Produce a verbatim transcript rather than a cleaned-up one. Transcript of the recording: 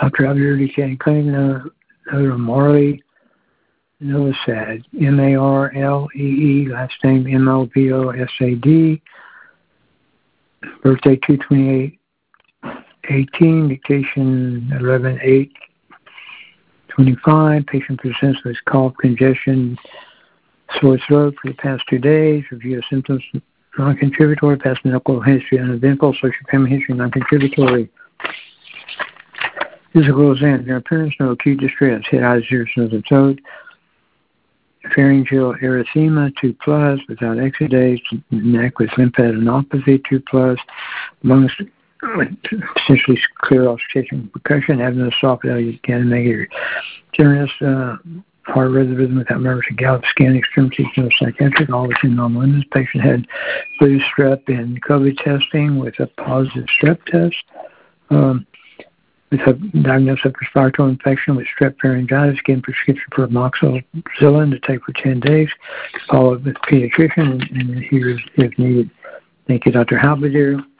Doctor Abdur claim no, no Morley, Novosad, M A R L E E, last name M O B O S A D, birthday two twenty-eight eighteen, dictation eleven eight twenty-five, patient presents with cough, congestion, sore throat for the past two days, review of symptoms, non-contributory, past medical history, uneventful, social family history, non-contributory. Physical exam, their appearance, no acute distress, head, eyes, ears, nose, and throat, pharyngeal erythema, two plus, without exudates, neck with lymphadenopathy, two plus, lungs essentially clear auscultation percussion, abdomen soft, again, negative, generous, uh, heart rhythm without members of gout, scan extremities, no psychiatric, all within normal limits. Patient had flu, strep, and COVID testing with a positive strep test. Um, with a diagnosis of respiratory infection with strep pharyngitis, getting prescription for amoxicillin to take for ten days, followed with a pediatrician, and, and here is if needed. Thank you, Doctor Halberdier.